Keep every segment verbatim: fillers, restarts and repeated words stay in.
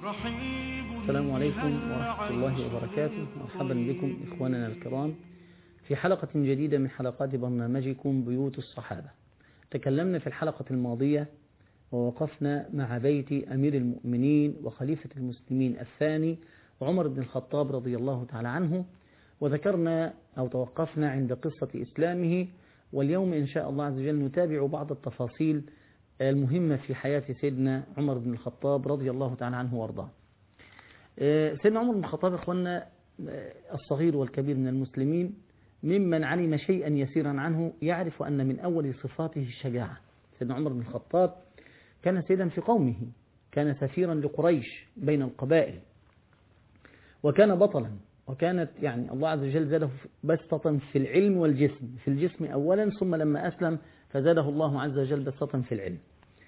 السلام عليكم ورحمة الله وبركاته. مرحبا بكم إخواننا الكرام في حلقة جديدة من حلقات برنامجكم بيوت الصحابة. تكلمنا في الحلقة الماضية ووقفنا مع بيت أمير المؤمنين وخليفة المسلمين الثاني عمر بن الخطاب رضي الله تعالى عنه، وذكرنا أو توقفنا عند قصة إسلامه. واليوم إن شاء الله عز وجل نتابع بعض التفاصيل المهمة في حياة سيدنا عمر بن الخطاب رضي الله تعالى عنه وارضاه. سيدنا عمر بن الخطاب إخواننا الصغير والكبير من المسلمين ممن علم شيئا يسيرا عنه يعرف أن من أول صفاته الشجاعة. سيدنا عمر بن الخطاب كان سيدا في قومه، كان سفيرا لقريش بين القبائل، وكان بطلا، وكانت يعني الله عز وجل زاده بسطة في العلم والجسم، في الجسم أولا ثم لما أسلم فزاده الله عز وجل بسطة في العلم.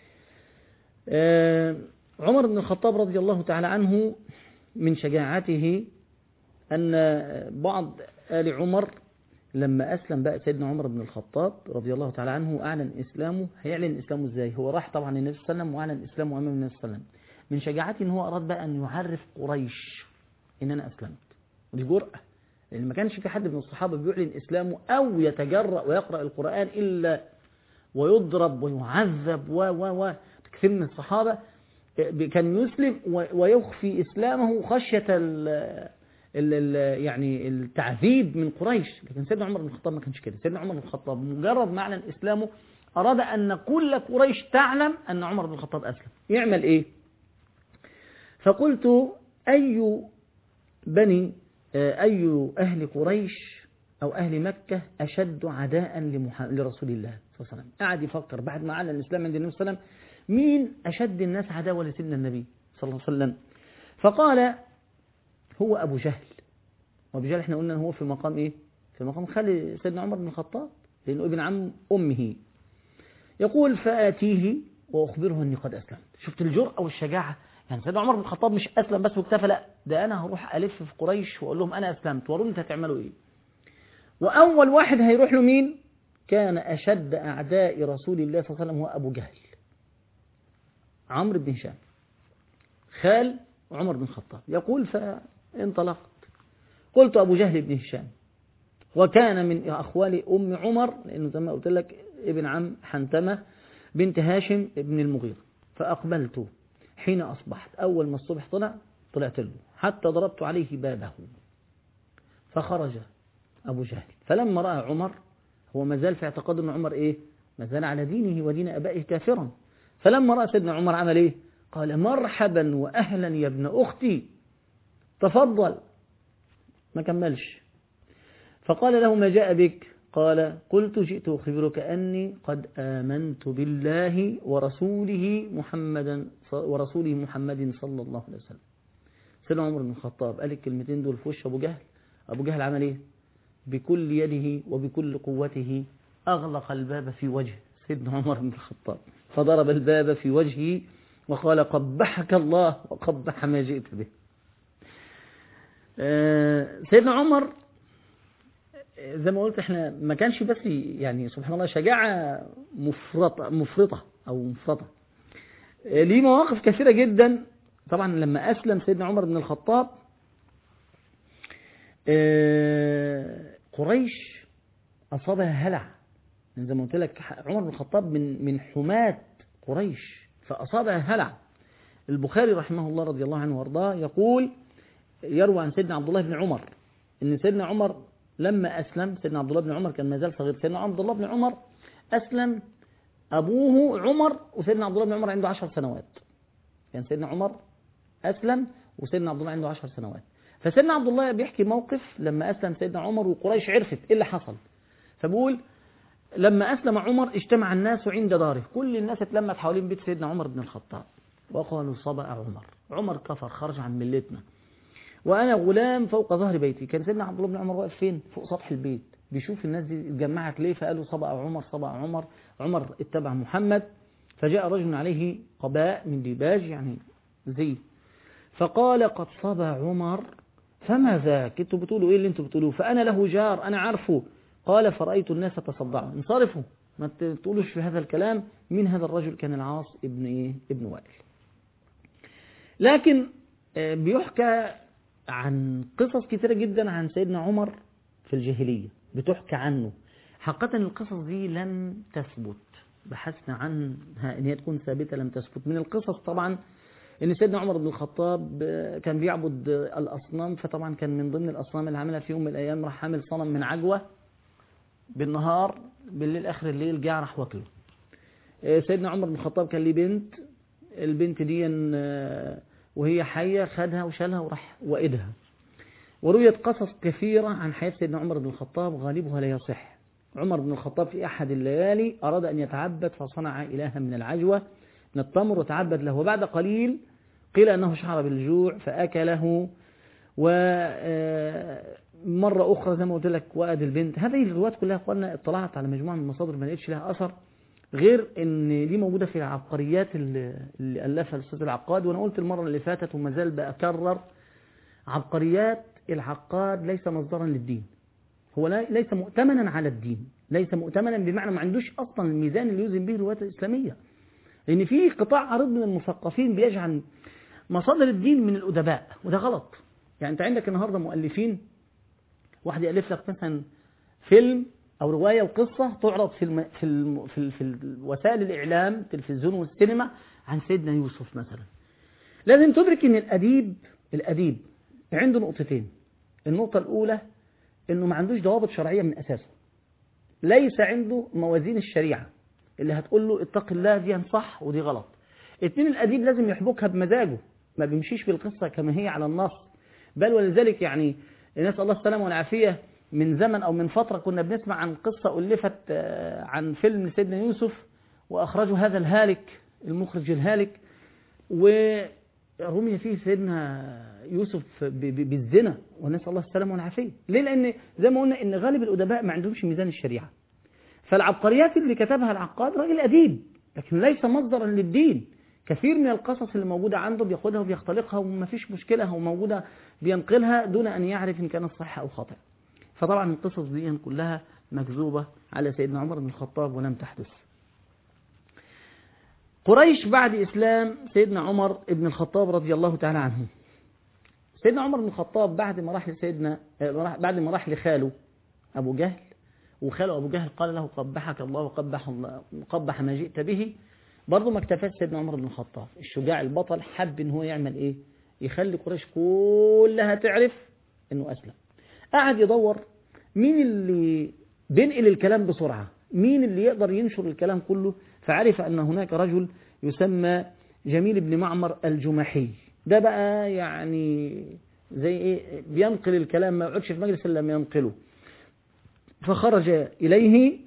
عمر بن الخطاب رضي الله تعالى عنه من شجاعته أن بعض آل عمر لما أسلم بقى سيدنا عمر بن الخطاب رضي الله تعالى عنه أعلن إسلامه. هيعلن إسلامه إزاي؟ هو راح طبعا النبي صلى الله عليه وسلم وأعلن إسلامه أمام النبي صلى الله عليه وسلم. من شجاعته إن هو أراد بقى أن يعرف قريش إن أنا أسلمت، ودي جرأة، لأن ما كانش في حد من الصحابة بيعلن إسلامه أو يتجرأ ويقرأ القرآن إلا ويضرب ويعذب و و و كثير من الصحابة كان يسلم ويخفي إسلامه خشية ال ال يعني التعذيب من قريش. لكن سيدنا عمر بن الخطاب ما كانش كده. سيدنا عمر بن الخطاب مجرد ما أعلن إسلامه أراد أن كل قريش تعلم أن عمر بن الخطاب أسلم. يعمل إيه؟ فقلت أي بني أي أهل قريش أو أهل مكة أشد عداء لرسول الله صلى الله عليه وسلم. قعد يفكر بعد ما أعلن الإسلام عند النبي صلى الله عليه وسلم مين أشد الناس عداوة لسيدنا النبي صلى الله عليه وسلم. فقال هو أبو جهل. وأبو جهل احنا قلنا هو في مقام إيه؟ في مقام خالي سيدنا عمر بن الخطاب لأنه ابن عم أمه. يقول فآتيه وأخبره أني قد أسلمت. شفت الجرأة والشجاعة؟ يعني سيدنا عمر بن الخطاب مش أسلم بس واكتفى، لا، ده أنا هروح ألف في قريش وأقول لهم أنا أسلمت وأرون أنت هتعملوا إيه. وأول واحد هيروح له مين؟ كان أشد أعداء رسول الله صلى الله عليه وسلم هو أبو جهل، عمرو بن هشام، خال عمر بن الخطاب. يقول فانطلقت قلت أبو جهل بن هشام، وكان من أخوال أم عمر لأنه زي ما قلت لك ابن عم حنتمة بنت هاشم ابن المغيرة. فأقبلت حين أصبحت، أول ما الصبح طلع طلعت له حتى ضربت عليه بابه فخرج أبو جهل. فلما رأى عمر، هو مازال في اعتقاد أن عمر إيه؟ مازال على دينه ودين أبائه كافرا. فلما رأى سيدنا عمر عمل إيه؟ قال مرحبا وأهلا يا ابن أختي، تفضل. ما كملش. فقال له ما جاء بك؟ قال قلت جئت أخبرك أني قد آمنت بالله ورسوله محمدا ورسوله محمد صلى الله عليه وسلم. سيدنا عمر بن الخطاب قال الكلمتين دول في وش أبو جهل. أبو جهل عمل إيه؟ بكل يده وبكل قوته أغلق الباب في وجه سيدنا عمر بن الخطاب، فضرب الباب في وجهه وقال قبحك الله وقبح ما جئت به. سيدنا عمر زي ما قلت احنا ما كانش بس يعني سبحان الله شجاعة مفرطة مفرطة أو مفرطة، ليه مواقف كثيرة جدا. طبعا لما أسلم سيدنا عمر بن الخطاب قريش أصابها هلع، زي ما قلت لك عمر بن الخطاب من من حماة قريش فأصابها هلع. البخاري رحمه الله رضي الله عنه وارضاه يقول يروى عن سيدنا عبد الله بن عمر ان سيدنا عمر لما أسلم، سيدنا عبد الله بن عمر كان ما زال صغير، سيدنا عبد الله بن عمر أسلم أبوه عمر وسيدنا عبد الله بن عمر عنده عشر سنوات. كان يعني سيدنا عمر أسلم وسيدنا عبد الله عنده عشر سنوات. فسيدنا عبد الله بيحكي موقف لما أسلم سيدنا عمر وقريش عرفت إيه اللي حصل. فبقول لما أسلم عمر اجتمع الناس عند داره، كل الناس اتلمت حوالين بيت سيدنا عمر بن الخطاب وقالوا صبأ عمر، عمر كفر خرج عن ملتنا وأنا غلام فوق ظهر بيتي. كان سيدنا عبد الله بن عمر واقف فين؟ فوق سطح البيت بيشوف الناس دي اتجمعت ليه، فقالوا صبأ عمر صبأ عمر. عمر اتبع محمد، فجاء رجل عليه قباء من ديباج يعني زي، فقال قد صبأ عمر فما ذاك؟ انتوا بتقولوا ايه اللي انتوا بتقولوه؟ فأنا له جار أنا عارفه. قال فرأيت الناس تصدعوا، انصرفوا ما تقولوش في هذا الكلام. من هذا الرجل؟ كان العاص ابن ايه؟ ابن وائل. لكن بيحكى عن قصص كثيرة جدا عن سيدنا عمر في الجاهلية بتحكى عنه. حقيقة القصص دي لم تثبت، بحثنا عنها ان هي تكون ثابتة لم تثبت. من القصص طبعا ان سيدنا عمر بن الخطاب كان بيعبد الاصنام، فطبعا كان من ضمن الاصنام اللي عملها في يوم من الايام راح عامل صنم من عجوة بالنهار، بالليل اخر الليل جاء راح واكله. سيدنا عمر بن الخطاب كان ليه بنت، البنت دي وهي حية خدها وشالها وراح وإدها. ورويت قصص كثيرة عن حياة سيدنا عمر بن الخطاب غالبها لا يصح. عمر بن الخطاب في أحد الليالي أراد أن يتعبد فصنع إلها من العجوة من التمر وتعبد له، وبعد قليل قيل أنه شعر بالجوع فأكله. ومرة أخرى زي ما قلت لك وأد البنت. هذه الروايات كلها قلنا اطلعت على مجموعة من المصادر ما لقيتش لها أثر، غير ان دي موجودة في العبقريات اللي ألفها الأستاذ العقاد. وانا قلت المرة اللي فاتت وما زال بأكرر، عبقريات العقاد ليس مصدرا للدين، هو ليس مؤتمنا على الدين، ليس مؤتمنا بمعنى ما عندوش اصلا الميزان اللي يوزن به الروايات الإسلامية، لان في قطاع عريض من المثقفين بيجعل مصادر الدين من الأدباء، وده غلط. يعني انت عندك النهارده مؤلفين، واحد يألف لك مثلا فيلم أو رواية وقصة تعرض في الم... في الم... في, ال... في وسائل الإعلام التلفزيون والسينما عن سيدنا يوسف مثلا. لازم تدرك إن الأديب الأديب عنده نقطتين. النقطة الأولى إنه ما عندوش ضوابط شرعية من أساسه، ليس عنده موازين الشريعة اللي هتقول له اتق الله دي صح ودي غلط. اتنين، الأديب لازم يحبكها بمزاجه، ما بيمشيش بالقصة كما هي على النص، بل ولذلك يعني نسأل الله السلامة والعافية. من زمن أو من فترة كنا بنسمع عن قصة ألفت عن فيلم سيدنا يوسف وأخرجه هذا الهالك المخرج الهالك، ورمي فيه سيدنا يوسف بالزنا ونسأل الله السلامة والعافية. ليه؟ لأن زي ما قلنا إن غالب الأدباء ما عندهمش ميزان الشريعة، فالعبقريات اللي كتبها العقاد راجل أديب لكن ليس مصدرا للدين. كثير من القصص اللي موجودة عنده بياخدها وبيختلقها وما فيش مشكلة، هو موجودة بينقلها دون أن يعرف إن كانت صح أو خطأ. فطبعا القصص دي كلها مكذوبة على سيدنا عمر بن الخطاب ولم تحدث. قريش بعد إسلام سيدنا عمر بن الخطاب رضي الله تعالى عنه. سيدنا عمر بن الخطاب بعد ما راح لسيدنا بعد ما راح لخاله أبو جهل، وخاله أبو جهل قال له قبحك الله وقبح الله قبح ما جئت به، برضه ما اكتفاش سيدنا عمر بن الخطاب الشجاع البطل، حب ان هو يعمل ايه؟ يخلي قريش كلها تعرف انه اسلم. قعد يدور مين اللي بينقل الكلام بسرعة، مين اللي يقدر ينشر الكلام كله، فعرف أن هناك رجل يسمى جميل بن معمر الجمحي. ده بقى يعني زي ايه، بينقل الكلام، ما يقعدش في مجلس الا لما ينقله. فخرج إليه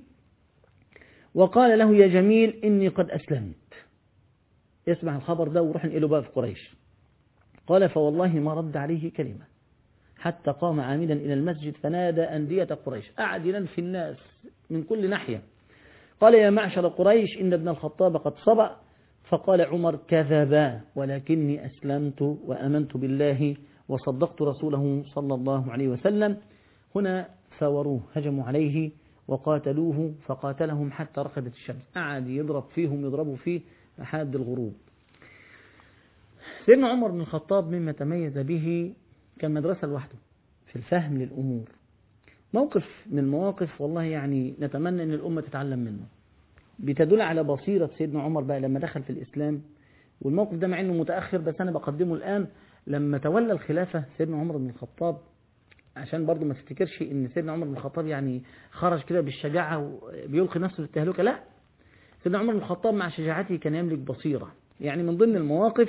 وقال له يا جميل إني قد أسلمت. يسمع الخبر ده وروح نقله بقى في قريش. قال فوالله ما رد عليه كلمة حتى قام عامدا إلى المسجد فنادى أندية قريش، قعد ينادي في الناس من كل ناحية. قال يا معشر قريش إن ابن الخطاب قد صبأ. فقال عمر كذبا ولكني أسلمت وأمنت بالله وصدقت رسوله صلى الله عليه وسلم. هنا ثوروه، هجموا عليه وقاتلوه فقاتلهم حتى رقدت الشمس. قعد يضرب فيهم يضربوا فيه لحد الغروب. سيدنا عمر بن الخطاب مما تميز به كان مدرسة لوحده في الفهم للأمور. موقف من المواقف والله يعني نتمنى أن الأمة تتعلم منه، بتدل على بصيرة سيدنا عمر بقى لما دخل في الإسلام. والموقف ده مع أنه متأخر بس أنا بقدمه الآن. لما تولى الخلافة سيدنا عمر بن الخطاب، عشان برضو ما تفتكرش أن سيدنا عمر بن الخطاب يعني خرج كده بالشجاعة وبيلقي نفسه للتهلكة، لا، سيدنا عمر بن الخطاب مع شجاعته كان يملك بصيرة. يعني من ضمن المواقف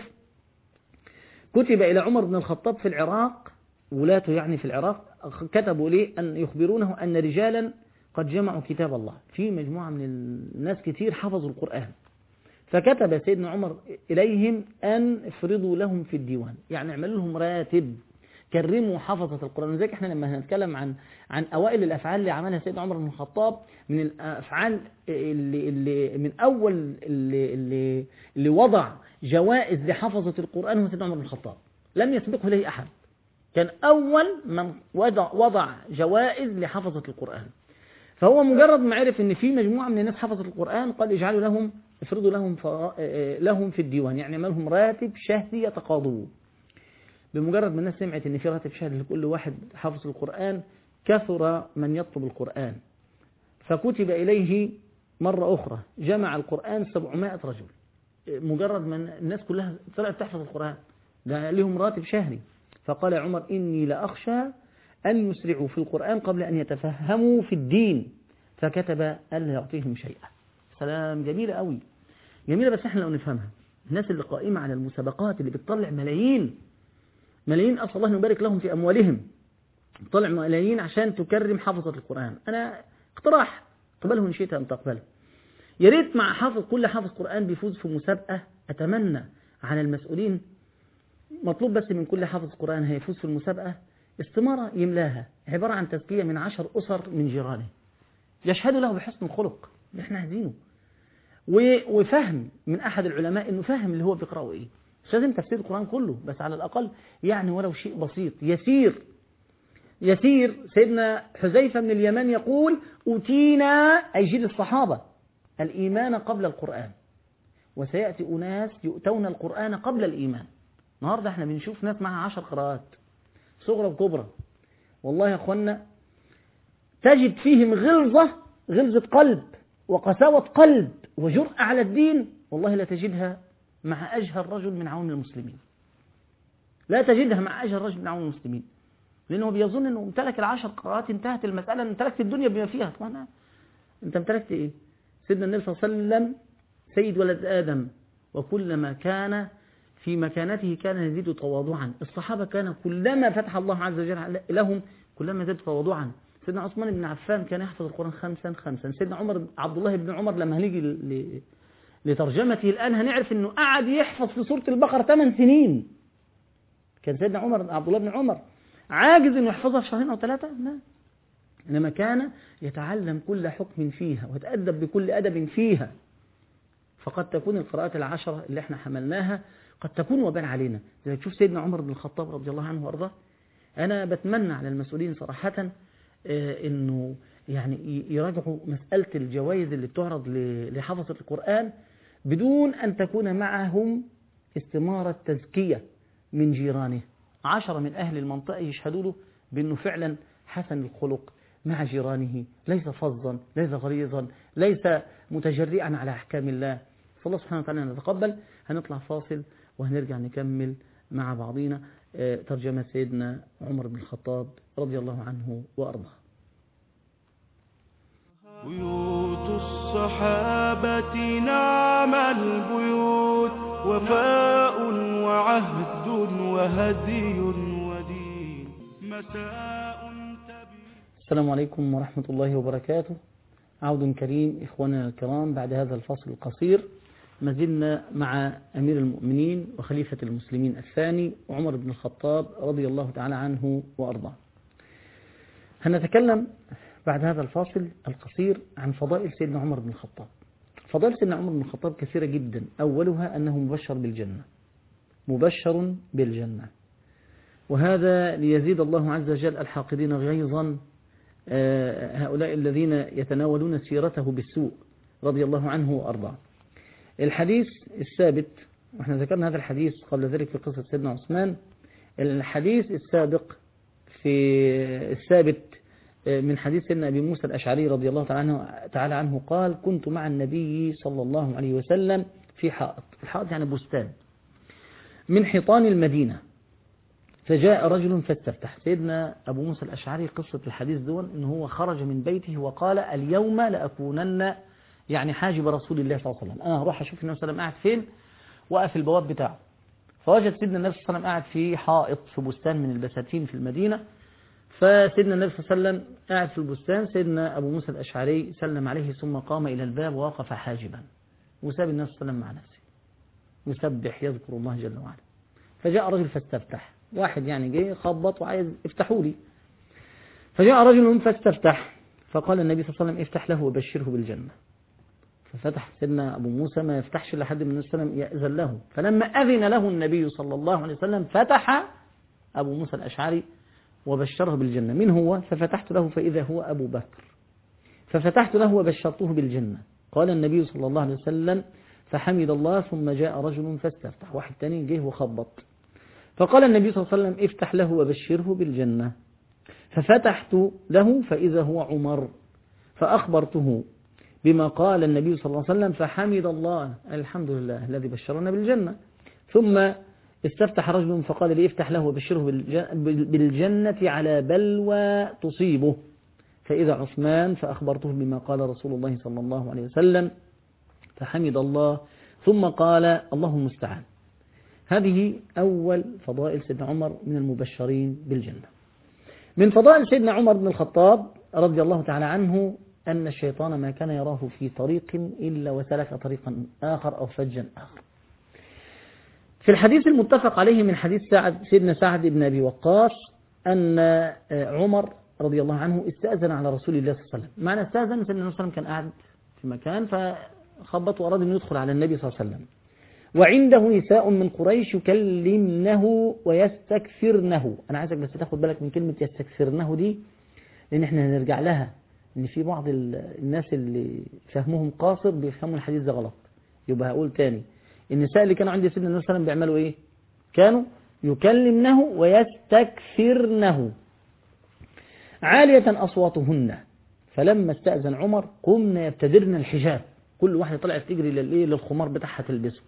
كتب إلى عمر بن الخطاب في العراق، ولاته يعني في العراق كتبوا ليه أن يخبرونه أن رجالا قد جمعوا كتاب الله، في مجموعة من الناس كتير حفظوا القرآن. فكتب سيدنا عمر إليهم أن افرضوا لهم في الديوان، يعني اعملوا لهم راتب، كرموا حفظة القرآن. لذلك احنا لما هنتكلم عن عن أوائل الأفعال اللي عملها سيدنا عمر بن الخطاب، من الأفعال اللي, اللي من أول اللي, اللي, اللي وضع جوائز لحفظة القرآن هو سيدنا عمر بن الخطاب، لم يسبقه إليه أحد. كان أول من وضع, وضع جوائز لحفظة القرآن. فهو مجرد ما عرف ان في مجموعة من الناس حفظت القرآن قال اجعلوا لهم افرضوا لهم لهم في الديوان، يعني عملهم راتب شهري يتقاضوه. بمجرد ما الناس سمعت ان في راتب شهري لكل واحد حافظ القرآن كثر من يطلب القرآن، فكتب إليه مرة أخرى جمع القرآن سبعمائة رجل. مجرد ما الناس كلها طلعت تحفظ القرآن، ده لهم راتب شهري. فقال عمر إني لأخشى أن يسرعوا في القرآن قبل أن يتفهموا في الدين، فكتب ألا يعطيهم شيئا. سلام، جميلة قوي، جميلة. بس احنا لو نفهمها، الناس اللي قائمة على المسابقات اللي بتطلع ملايين ملايين، أسأل الله أن يبارك لهم في أموالهم، طلع ملايين عشان تكرم حافظة القرآن. أنا اقتراح، قبله إن شئت أن تقبله. يا ريت مع حافظ كل حافظ قرآن بيفوز في مسابقة، أتمنى على المسؤولين، مطلوب بس من كل حافظ قرآن هيفوز في المسابقة استمارة يملاها عبارة عن تزكية من عشر أسر من جيرانه يشهدوا له بحسن الخلق اللي احنا عايزينه، وفهم من أحد العلماء إنه فهم اللي هو بيقرأه إيه. مش لازم تفسير القرآن كله، بس على الأقل يعني ولو شيء بسيط يسير يسير. سيدنا حذيفة من اليمن يقول أوتينا، أي جيل الصحابة، الإيمان قبل القرآن، وسيأتي أناس يؤتون القرآن قبل الإيمان. النهاردة احنا بنشوف ناس معها عشر قراءات صغرى وكبرى، والله يا أخوانا تجد فيهم غلظة غلظة قلب وقساوة قلب وجرأة على الدين، والله لا تجدها مع أجهل رجل من عوام المسلمين، لا تجدها مع أجهل رجل من عوام المسلمين، لأنه بيظن أنه امتلك العشر قراءات انتهت المسألة، امتلكت الدنيا بما فيها. طبعا أنت امتلكت إيه؟ سيدنا النبي صلى الله عليه وسلم سيد ولد آدم، وكلما كان في مكانته كان يزيد تواضعا. الصحابة كان كلما فتح الله عز وجل لهم كلما زاد تواضعا. سيدنا عثمان بن عفان كان يحفظ القرآن خمسا خمسا. سيدنا عمر عبد الله بن عمر لما هنيجي لترجمته الآن هنعرف أنه قعد يحفظ في سورة البقرة ثمان سنين. كان سيدنا عمر عبد الله بن عمر عاجز أنه يحفظها في شهرين أو ثلاثة؟ لا، إنما كان يتعلم كل حكم فيها ويتأدب بكل أدب فيها. فقد تكون القراءات العشرة اللي احنا حملناها قد تكون وبال علينا. زي تشوف سيدنا عمر بن الخطاب رضي الله عنه وارضاه، أنا بتمنى على المسؤولين صراحة إنه يعني يراجعوا مسألة الجوائز اللي بتعرض لحفظة القرآن بدون أن تكون معهم استمارة تزكية من جيرانه. عشرة من أهل المنطقة يشهدوا له بأنه فعلا حسن الخلق مع جيرانه، ليس فظا، ليس غليظا، ليس متجرئا على أحكام الله. فالله سبحانه وتعالى نتقبل. هنطلع فاصل وهنرجع نكمل مع بعضنا ترجمة سيدنا عمر بن الخطاب رضي الله عنه وأرضاه. بيوت الصحابة نعم البيوت، وفاء وعهد وهدي ودين، مساء تبي. السلام عليكم ورحمة الله وبركاته. عود كريم إخواننا الكرام بعد هذا الفصل القصير. ما زلنا مع أمير المؤمنين وخليفة المسلمين الثاني عمر بن الخطاب رضي الله تعالى عنه وأرضاه. هنتكلم بعد هذا الفاصل القصير عن فضائل سيدنا عمر بن الخطاب. فضائل سيدنا عمر بن الخطاب كثيرة جدا، أولها أنه مبشر بالجنة، مبشر بالجنة، وهذا ليزيد الله عز وجل الحاقدين غيظا هؤلاء الذين يتناولون سيرته بالسوء رضي الله عنه وأرضاه. الحديث الثابت، وإحنا ذكرنا هذا الحديث قبل ذلك في قصة سيدنا عثمان، الحديث السابق في الثابت من حديث سيدنا أبي موسى الأشعري رضي الله تعالى عنه قال: كنت مع النبي صلى الله عليه وسلم في حائط. الحائط يعني بستان من حيطان المدينة، فجاء رجل فاستفتح. سيدنا أبو موسى الأشعري قصة الحديث دون إنه هو خرج من بيته وقال: اليوم لأكونن يعني حاجب رسول الله صلى الله عليه وسلم، أنا هروح أشوف النبي صلى الله عليه وسلم قاعد فين وقف البواب بتاعه. فوجد سيدنا النبي صلى الله عليه وسلم قاعد في حائط في بستان من البساتين في المدينة. فسيدنا النبي صلى الله عليه وسلم قاعد في البستان، سيدنا أبو موسى الأشعري سلم عليه ثم قام إلى الباب ووقف حاجبا، وساب النبي صلى الله عليه وسلم مع نفسه يسبح يذكر الله جل وعلا. فجاء رجل فاستفتح، واحد يعني جه خبط وعايز افتحوا لي. فجاء رجل فاستفتح فقال النبي صلى الله عليه وسلم: افتح له وبشره بالجنة. ففتح سيدنا أبو موسى، ما يفتحش لحد من النبي صلى الله عليه وسلم يأذن له. فلما أذن له النبي صلى الله عليه وسلم فتح أبو موسى الأشعري وبشره بالجنة. من هو؟ ففتحت له فإذا هو أبو بكر. ففتحت له وبشرته بالجنة. قال النبي صلى الله عليه وسلم: فحمد الله ثم جاء رجل فاستفتح، واحد تاني جه وخبط. فقال النبي صلى الله عليه وسلم افتح له وبشره بالجنة. ففتحت له فإذا هو عمر، فأخبرته بما قال النبي صلى الله عليه وسلم فحمد الله، الحمد لله الذي بشرنا بالجنة. ثم استفتح رجل فقال لي افتح له وبشره بالجنة على بلوى تصيبه، فإذا عثمان، فأخبرته بما قال رسول الله صلى الله عليه وسلم فحمد الله، ثم قال الله المستعان. هذه أول فضائل سيدنا عمر من المبشرين بالجنة. من فضائل سيدنا عمر بن الخطاب رضي الله تعالى عنه أن الشيطان ما كان يراه في طريق إلا وسلك طريقا آخر أو فجا آخر. في الحديث المتفق عليه من حديث سعد سيدنا سعد بن أبي وقاص أن عمر رضي الله عنه استأذن على رسول الله صلى الله عليه وسلم. معنى استأذن سيدنا النبي صلى الله عليه وسلم كان قاعد في مكان فخبط وأراد أن يدخل على النبي صلى الله عليه وسلم، وعنده نساء من قريش يكلمنه ويستكثرنه. أنا عايزك بس تاخد بالك من كلمة يستكثرنه دي، لأن احنا هنرجع لها، إن في بعض الناس اللي فهمهم قاصر بيفهموا الحديث ده غلط. يبقى هقول تاني، النساء اللي كانوا عند سيدنا النبي صلى الله عليه وسلم بيعملوا إيه؟ كانوا يكلمنه ويستكثرنه عالية أصواتهن، فلما استأذن عمر قمنا يبتدرن الحجاب، كل واحدة طلعت تجري للإيه للخمار بتاعها تلبسه.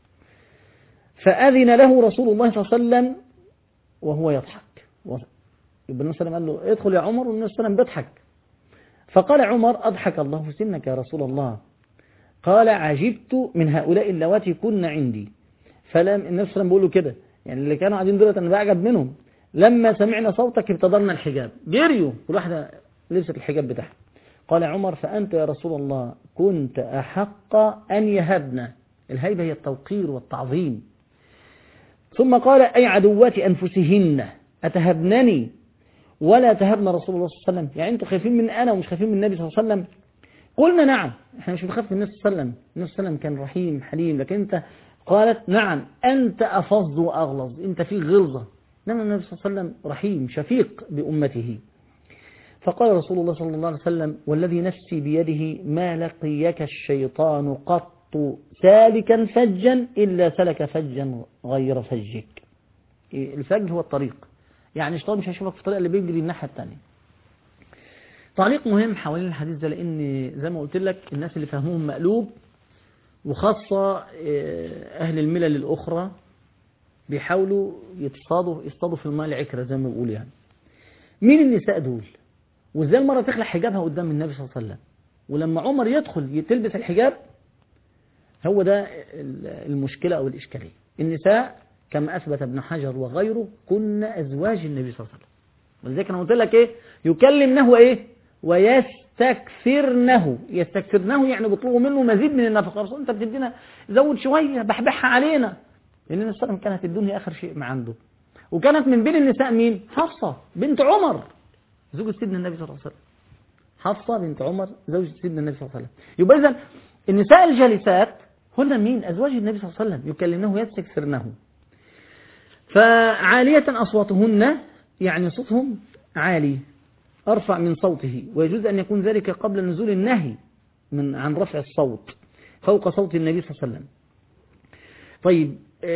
فأذن له رسول الله صلى الله عليه وسلم وهو يضحك. يبقى النبي صلى الله عليه وسلم قال له ادخل يا عمر، والنبي صلى الله عليه وسلم بيضحك. فقال عمر أضحك الله سنك يا رسول الله. قال عجبت من هؤلاء اللواتي كن عندي. فلم النبي صلى الله عليه وسلم بيقول له كده، يعني اللي كانوا قاعدين دولت أنا بعجب منهم، لما سمعنا صوتك ابتدرنا الحجاب، جريوا كل واحدة لبست الحجاب بتاعها. قال عمر فأنت يا رسول الله كنت أحق أن يهبنا. الهيبة هي التوقير والتعظيم. ثم قال أي عدوات أنفسهن أتهبنني ولا تهبن رسول الله صلى الله عليه وسلم؟ يعني أنتوا خايفين من أنا ومش خايفين من النبي صلى الله عليه وسلم؟ قلنا نعم، احنا مش بنخاف من النبي صلى الله عليه وسلم، النبي صلى الله عليه وسلم كان رحيم حليم، لكن أنت قالت نعم أنت أفظ وأغلظ، أنت فيك غلظة. إنما النبي صلى الله عليه وسلم رحيم شفيق بأمته. فقال رسول الله صلى الله عليه وسلم والذي نفسي بيده ما لقيك الشيطان قط سالكا فجا إلا سلك فجا غير فجك. الفج هو الطريق، يعني الشيطان مش هيشوفك في الطريق اللي بيجري الناحية الثانية. تعليق مهم حوالين الحديث ده، لأن زي ما قلت لك الناس اللي فهموهم مقلوب، وخاصة أهل الملل الأخرى بيحاولوا يتصادوا يصطادوا في الماء العكرة زي ما بيقول. يعني مين النساء دول؟ وازاي المرأة تخلع حجابها قدام النبي صلى الله عليه وسلم؟ ولما عمر يدخل تلبس الحجاب، هو ده المشكلة أو الإشكالية. النساء كما أثبت ابن حجر وغيره كن أزواج النبي صلى الله عليه وسلم، ولذلك أنا قلت لك إيه؟ يكلمنه إيه؟ ويستكثرنه. يستكثرنه يعني بيطلبوا منه مزيد من النفقة. رسول أنت بتدينا زود شوية، بحبحها علينا. لأن النبي صلى الله عليه وسلم كانت الدنيا آخر شيء ما عنده. وكانت من بين النساء مين؟ حفصة بنت عمر زوج سيدنا النبي صلى الله عليه وسلم. حفصة بنت عمر زوج سيدنا النبي صلى الله عليه وسلم. يبقى إذن النساء الجالسات هن مين؟ أزواج النبي صلى الله عليه وسلم يكلمنه ويستكثرنه. فعالية أصواتهن يعني صوتهم عالي أرفع من صوته، ويجوز أن يكون ذلك قبل نزول النهي من عن رفع الصوت فوق صوت النبي صلى الله عليه وسلم. طيب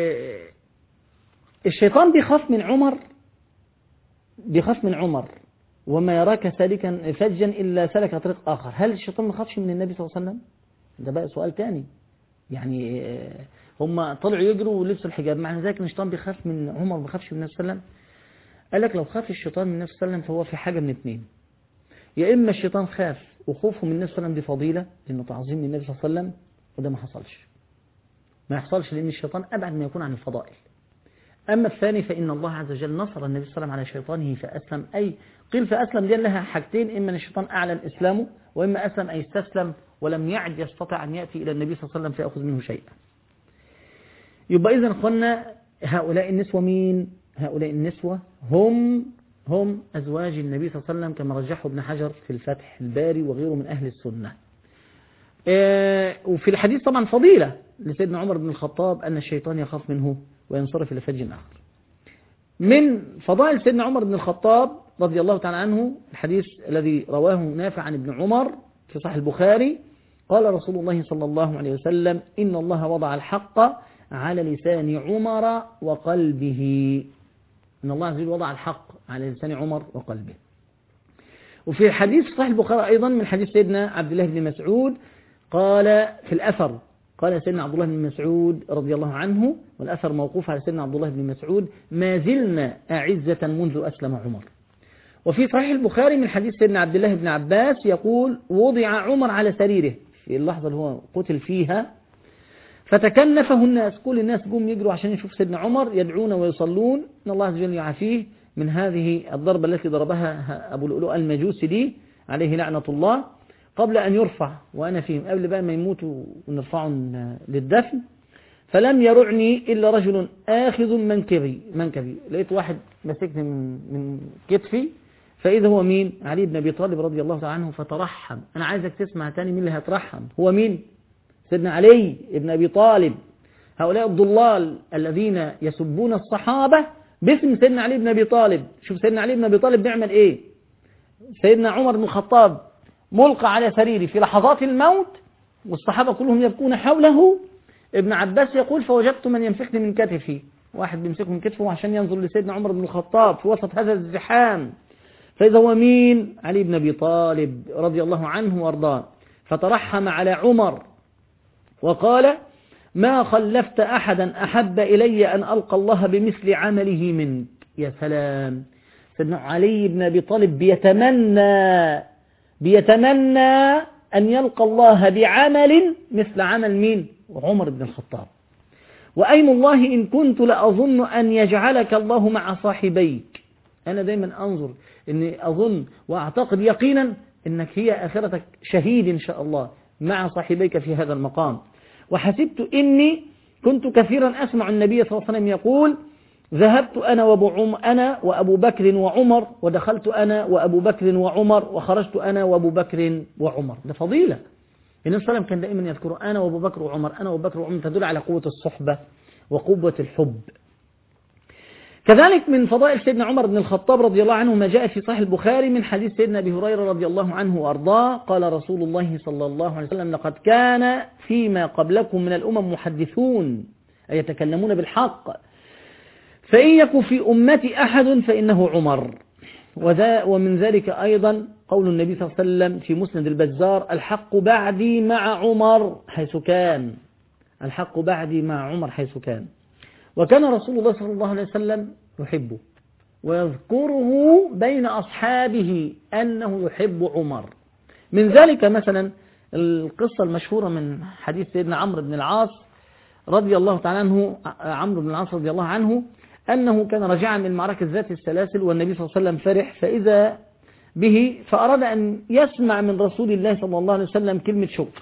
الشيطان بيخاف من عمر، بيخاف من عمر وما يراك سالكا فجا إلا سلك طريق آخر. هل الشيطان ما خافش من النبي صلى الله عليه وسلم؟ ده بقى سؤال تاني. يعني هم طلعوا يجروا ولبسوا الحجاب، معنى ذلك ان الشيطان بيخاف من عمر ما خافش من النبي صلى الله عليه وسلم؟ قال لك لو خاف الشيطان من النبي صلى الله عليه وسلم فهو في حاجة من اثنين. يا إما الشيطان خاف وخوفه من النبي صلى الله عليه وسلم دي فضيلة لأنه تعظيم للنبي صلى الله عليه وسلم، وده ما حصلش. ما يحصلش لأن الشيطان أبعد ما يكون عن الفضائل. أما الثاني فإن الله عز وجل نصر النبي صلى الله عليه وسلم على شيطانه فأسلم. أي قيل فأسلم دي لها حاجتين، إما أن الشيطان أعلن إسلامه، وإما أسلم أي استسلم ولم يعد يستطيع أن يأتي إلى النبي صلى الله عليه وسلم فيأخذ منه شيئا. يبقى إذن أخوانا هؤلاء النسوة مين؟ هؤلاء النسوة هم هم أزواج النبي صلى الله عليه وسلم كما رجحه ابن حجر في الفتح الباري وغيره من أهل السنة. اه وفي الحديث طبعا فضيلة لسيدنا عمر بن الخطاب أن الشيطان يخاف منه وينصرف إلى فج آخر. من فضائل سيدنا عمر بن الخطاب رضي الله تعالى عنه الحديث الذي رواه نافع عن ابن عمر في صحيح البخاري، قال رسول الله صلى الله عليه وسلم إن الله وضع الحق على لسان عمر وقلبه. إن الله عز وجل وضع الحق على لسان عمر وقلبه. وفي حديث صحيح البخاري أيضا من حديث سيدنا عبد الله بن مسعود قال في الأثر، قال سيدنا عبد الله بن مسعود رضي الله عنه، والأثر موقوف على سيدنا عبد الله بن مسعود: ما زلنا أعزة منذ أسلم عمر. وفي صحيح البخاري من حديث سيدنا عبد الله بن عباس يقول: وضع عمر على سريره في اللحظة اللي هو قتل فيها، فتكنفه الناس، كل الناس قوم يجروا عشان يشوف سيدنا عمر، يدعون ويصلون إن الله عز وجل يعافيه من هذه الضربة التي ضربها أبو لؤلؤ المجوسي دي عليه لعنة الله، قبل أن يرفع وأنا فيهم، قبل بقى ما يموتوا ونرفعوا للدفن. فلم يرعني إلا رجل آخذ منكبي منكبي لقيت واحد مسكني من من كتفي، فإذا هو مين؟ علي بن أبي طالب رضي الله تعالى عنه، فترحم. أنا عايزك تسمع تاني مين اللي هيترحم، هو مين؟ سيدنا علي بن أبي طالب. هؤلاء الضلال الذين يسبون الصحابة باسم سيدنا علي بن أبي طالب. شوف سيدنا علي بن أبي طالب بيعمل إيه. سيدنا عمر بن الخطاب ملقى على سريره في لحظات الموت والصحابة كلهم يبكون حوله. ابن عباس يقول: فوجدت من يمسكني من كتفي، واحد بيمسكه من كتفه عشان ينظر لسيدنا عمر بن الخطاب في وسط هذا الزحام، فإذا هو مين؟ علي بن أبي طالب رضي الله عنه وارضاه. فترحم على عمر وقال: ما خلفت أحدا أحب إلي أن ألقى الله بمثل عمله منك. يا سلام، سيدنا علي بن أبي طالب بيتمنى بيتمنى أن يلقى الله بعمل مثل عمل مين؟ عمر بن الخطاب. وأيم الله إن كنت لأظن أن يجعلك الله مع صاحبيك. أنا دايما أنظر أني أظن وأعتقد يقينا أنك هي آخرتك شهيد إن شاء الله مع صاحبيك في هذا المقام. وحسبت إني كنت كثيرا أسمع النبي صلى الله عليه وسلم يقول: ذهبت أنا وأبو عم أنا وأبو بكر وعمر، ودخلت أنا وأبو بكر وعمر، وخرجت أنا وأبو بكر وعمر. ده فضيلة. النبي صلى الله عليه وسلم كان دائما يذكر أنا وأبو بكر وعمر، أنا وأبو بكر وعمر، تدل على قوة الصحبة وقوة الحب. كذلك من فضائل سيدنا عمر بن الخطاب رضي الله عنه ما جاء في صحيح البخاري من حديث سيدنا أبي هريرة رضي الله عنه وأرضاه قال رسول الله صلى الله عليه وسلم: لقد كان فيما قبلكم من الأمم محدثون، أي يتكلمون بالحق، فإن يكن في أمتي أحد فإنه عمر. وذا ومن ذلك أيضا قول النبي صلى الله عليه وسلم في مسند البزار: الحق بعدي مع عمر حيث كان. الحق بعدي مع عمر حيث كان. وكان رسول الله صلى الله عليه وسلم يحبه ويذكره بين أصحابه أنه يحب عمر. من ذلك مثلا القصة المشهورة من حديث سيدنا عمرو بن العاص رضي الله تعالى عنه، عمرو بن العاص رضي الله عنه، أنه كان رجعا من معركة ذات السلاسل والنبي صلى الله عليه وسلم فرح فإذا به، فأراد أن يسمع من رسول الله صلى الله عليه وسلم كلمة شكر.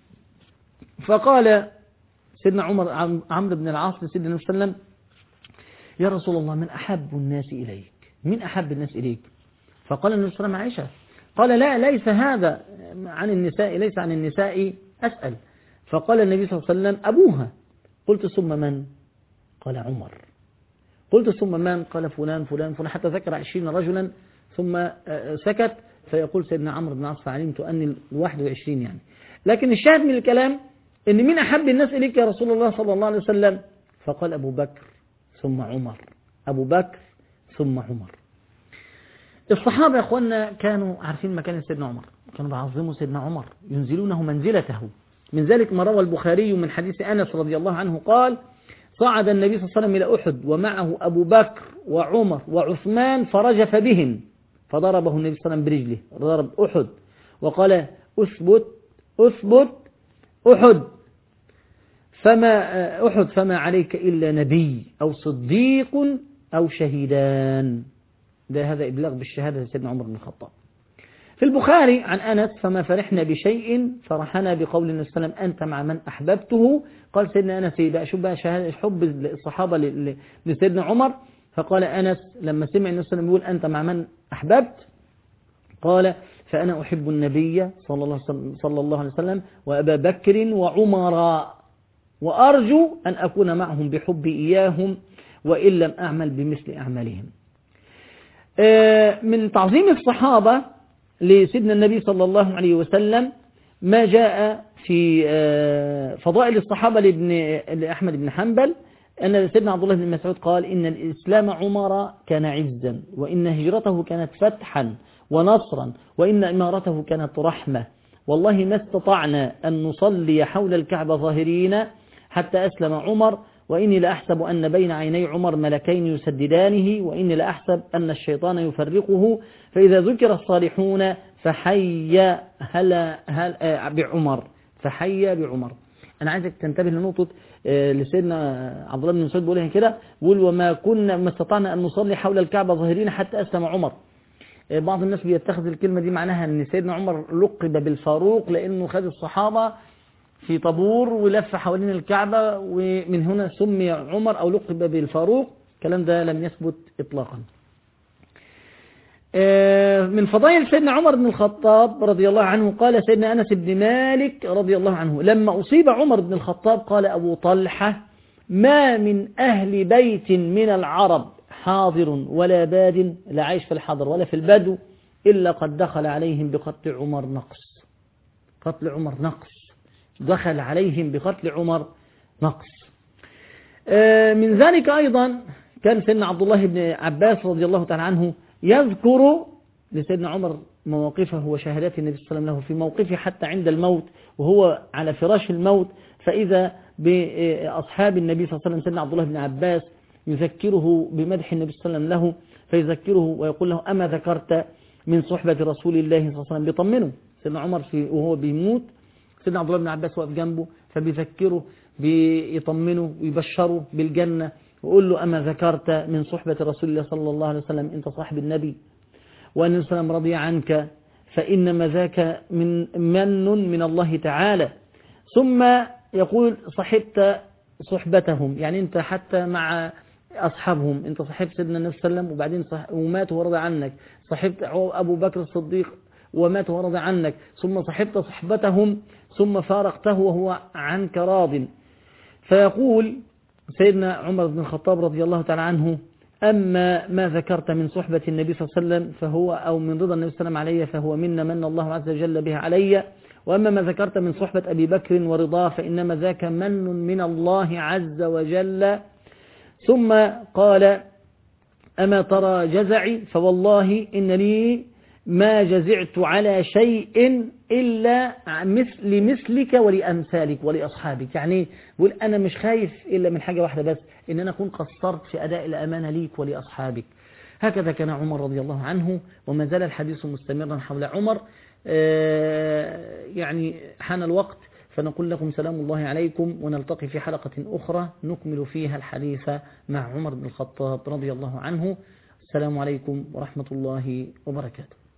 فقال سيدنا عمر عمرو بن العاص لسيدنا النبي صلى الله عليه وسلم: يا رسول الله، من أحب الناس إليك؟ من أحب الناس إليك؟ فقال النبي صلى الله عليه وسلم: عائشة. قال: لا، ليس هذا عن النساء، ليس عن النساء أسأل. فقال النبي صلى الله عليه وسلم: أبوها. قلت: ثم من؟ قال: عمر. قلت: ثم من؟ قال: فلان فلان فلان، حتى ذكر عشرين رجلا ثم سكت. فيقول سيدنا عمرو بن العاص: فعلمت أني الواحد وعشرين يعني. لكن الشاهد من الكلام إن من أحب الناس إليك يا رسول الله صلى الله عليه وسلم؟ فقال: أبو بكر ثم عمر. أبو بكر ثم عمر. الصحابة يا أخوانا كانوا عارفين مكان سيدنا عمر، كانوا بيعظموا سيدنا عمر، ينزلونه منزلته. من ذلك ما روى البخاري من حديث أنس رضي الله عنه قال: صعد النبي صلى الله عليه وسلم إلى أحد ومعه أبو بكر وعمر وعثمان فرجف بهم، فضربه النبي صلى الله عليه وسلم برجله، ضرب أحد وقال: أثبت أثبت أحد فما أحد فما عليك إلا نبي أو صديق أو شهيدان. ده هذا إبلاغ بالشهادة لسيدنا عمر بن الخطاب. في البخاري عن أنس: فما فرحنا بشيء فرحنا بقول النبي صلى الله عليه وسلم: أنت مع من أحببته. قال سيدنا أنس: بقى شوف بقى شهادة حب الصحابة لسيدنا عمر. فقال أنس لما سمع النبي صلى الله عليه وسلم يقول: أنت مع من أحببت، قال: فأنا أحب النبي صلى الله صلى الله عليه وسلم وأبا بكر وعمر، وأرجو أن أكون معهم بحبي إياهم وإن لم أعمل بمثل أعمالهم. من تعظيم الصحابة لسيدنا النبي صلى الله عليه وسلم ما جاء في فضائل الصحابة لأحمد بن حنبل أن سيدنا عبد الله بن مسعود قال إن الإسلام عمر كان عزا، وإن هجرته كانت فتحا ونصرا، وإن إمارته كانت رحمة، والله ما استطعنا أن نصلي حول الكعبة ظاهرين حتى أسلم عمر، وإني لأحسب أن بين عيني عمر ملكين يسددانه، وإني لأحسب أن الشيطان يفرقه، فإذا ذكر الصالحون فحي هلا هل بعمر فحي بعمر. أنا عايزك تنتبه لنقطة لسيدنا عبد الله بن مسعود بيقولها كده، بيقول وما كنا ما استطعنا أن نصلي حول الكعبة ظاهرين حتى أسلم عمر. بعض الناس بيتخذ الكلمة دي معناها أن سيدنا عمر لقب بالفاروق لأنه خد الصحابة في طابور ولف حوالين الكعبة، ومن هنا سمي عمر أو لقب بالفاروق. الكلام ده لم يثبت إطلاقا. من فضائل سيدنا عمر بن الخطاب رضي الله عنه قال سيدنا أنس بن مالك رضي الله عنه لما أصيب عمر بن الخطاب قال أبو طلحة ما من أهل بيت من العرب حاضر ولا باد، لا عايش في الحضر ولا في البدو، إلا قد دخل عليهم بقتل عمر نقص. قتل عمر نقص، دخل عليهم بقتل عمر نقص. من ذلك أيضا كان سيدنا عبد الله بن عباس رضي الله تعالى عنه يذكر لسيدنا عمر مواقفه وشهادات النبي صلى الله عليه وسلم له في موقفه حتى عند الموت وهو على فراش الموت، فإذا بأصحاب النبي صلى الله عليه وسلم سيدنا عبد الله بن عباس يذكره بمدح النبي صلى الله عليه وسلم له، فيذكره ويقول له أما ذكرت من صحبة رسول الله صلى الله عليه وسلم، بيطمنه سيدنا عمر في وهو بيموت، سيدنا عبد الله بن عباس واقف جنبه فبيذكره بيطمنه ويبشره بالجنة، ويقول له أما ذكرت من صحبة رسول الله صلى الله عليه وسلم أنت صاحب النبي وأن النبي صلى الله عليه وسلم رضي عنك، فإنما ذاك من من من الله تعالى. ثم يقول صحبت صحبتهم، يعني أنت حتى مع أصحابهم أنت صحبت سيدنا النبي صلى الله عليه وسلم وبعدين صح ومات ورضى عنك، صحبت أبو بكر الصديق ومات ورضى عنك، ثم صحبت صحبتهم ثم فارقته وهو عنك راض. فيقول سيدنا عمر بن الخطاب رضي الله تعالى عنه أما ما ذكرت من صحبة النبي صلى الله عليه وسلم فهو أو من رضا النبي صلى الله عليه وسلم علي فهو منا من الله عز وجل به علي، وأما ما ذكرت من صحبة أبي بكر ورضاه فإنما ذاك من من الله عز وجل. ثم قال أما ترى جزعي فوالله إنني ما جزعت على شيء إلا مثل مثلك ولأمثالك ولأصحابك، يعني يقول أنا مش خايف إلا من حاجة واحدة بس، إن أنا أكون قصرت في أداء الأمانة ليك ولأصحابك. هكذا كان عمر رضي الله عنه، وما زال الحديث مستمرا حول عمر. يعني حان الوقت فنقول لكم سلام الله عليكم، ونلتقي في حلقة أخرى نكمل فيها الحديث مع عمر بن الخطاب رضي الله عنه. السلام عليكم ورحمة الله وبركاته.